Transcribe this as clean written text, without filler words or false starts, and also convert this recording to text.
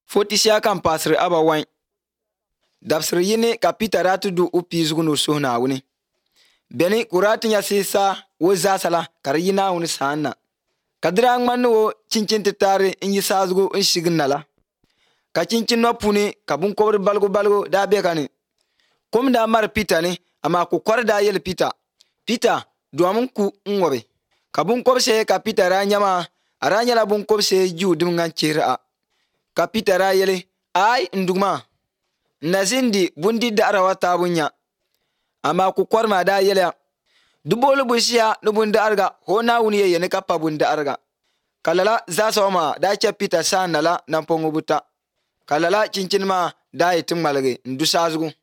Fotisia kan pasri aba wain. Dabsir yini ka Peter ratu du upi zugunu suhna wuni. Beni kurati nya sisa wo zasala kariyina wuni sanna. Kadira ngmanu wo cincin titari inyi sazgu inshignala. Ka cincin no puni ka bunkobri balgo da bekani. Kom da mar Peter ni ama ku korda yel Peter. Peter duamun ku ngobe. Ka bunkobse ka Peter ranyama aranya la bunkobse ju dumngan chira. Ka Peter yele ay ndugma. Nazindi bundi dara wata bunya. Ama ku korma da yele. Dubolu bushia no bunda arga hona wuni ye ne kappa bunda arga. Kalala za soma da ce Peter sanala na pongubuta. Kalala cincin ma da yitin malage ndu sazgu.